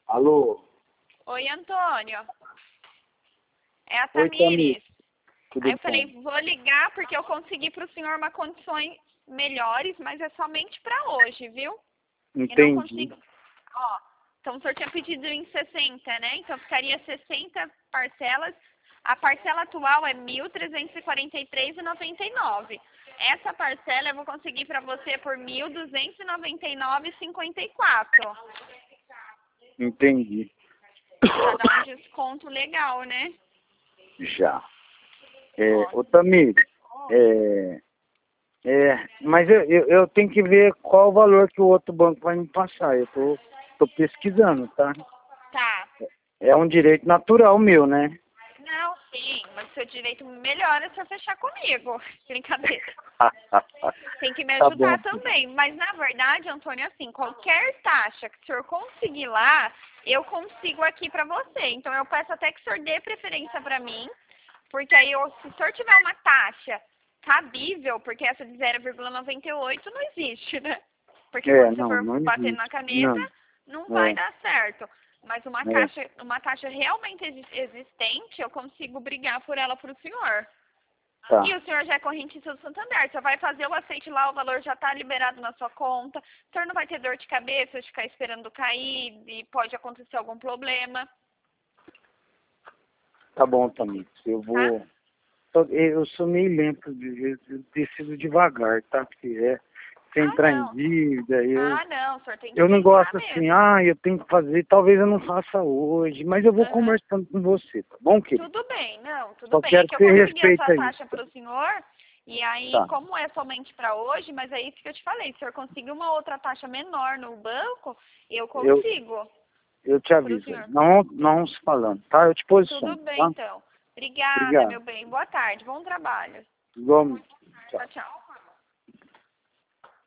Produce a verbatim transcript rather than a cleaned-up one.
Alô? Oi, Antônio. É a Oi, Tamires. Tamires. Tudo Aí eu bom? falei, vou ligar porque eu consegui para o senhor uma condições melhores, mas é somente para hoje, viu? Eu não Entendi. consigo... Ó, então o senhor tinha pedido em sessenta, né? Então ficaria sessenta parcelas. A parcela atual é mil trezentos e quarenta e três reais e noventa e nove centavos. Essa parcela eu vou conseguir para você por mil duzentos e noventa e nove reais e cinquenta e quatro centavos. Entendi. Já dá um desconto legal, né? Já. É, Ó, ô, Tamires, é, é, mas eu, eu, eu tenho que ver qual o valor que o outro banco vai me passar. Eu tô, tô pesquisando, tá? tá. É um direito natural meu, né? Não, sim, mas seu direito melhor é se eu fechar comigo. Brincadeira. Tem que me Tá bom. ajudar também. Mas, na verdade, Antônio, assim, qualquer taxa que o senhor conseguir lá, eu consigo aqui pra você. Então, eu peço até que o senhor dê preferência pra mim, porque aí, eu, se o senhor tiver uma taxa cabível, porque essa de zero vírgula noventa e oito não existe, né? Porque É, quando você não, for não batendo na existe. Não, caneta, não vai é, dar certo. Mas uma é. taxa, uma taxa realmente exi- existente, eu consigo brigar por ela pro senhor. Tá. E o senhor já é correntista do Santander, você vai fazer o aceite lá, o valor já está liberado na sua conta, o senhor não vai ter dor de cabeça de ficar esperando cair e pode acontecer algum problema, Tá bom, Tamires. Eu tá? vou... Só- Eu sou meio lento, de- eu decido devagar, tá? Porque é, sem Ah, entrar em não. dívida, eu... Ah, não, o senhor tem que Eu não pensar gosto assim, mesmo. ah, eu tenho que fazer, talvez eu não faça hoje, mas eu vou Aham. conversando com você, tá bom, querido? Tudo bem, não, tudo Só bem. É quero que que eu você consegui essa respeita taxa isso. para o senhor, e aí, Tá, como é somente para hoje, mas é isso que eu te falei, se o senhor conseguir uma outra taxa menor no banco, eu eu, consigo eu te para o aviso aí. senhor. Não, não vamos falando, tá? Eu te Tudo posiciono, bem, tá? então. Obrigada, Obrigado. meu bem. Boa tarde. Bom trabalho. Igualmente. Tchau. Tchau, tchau.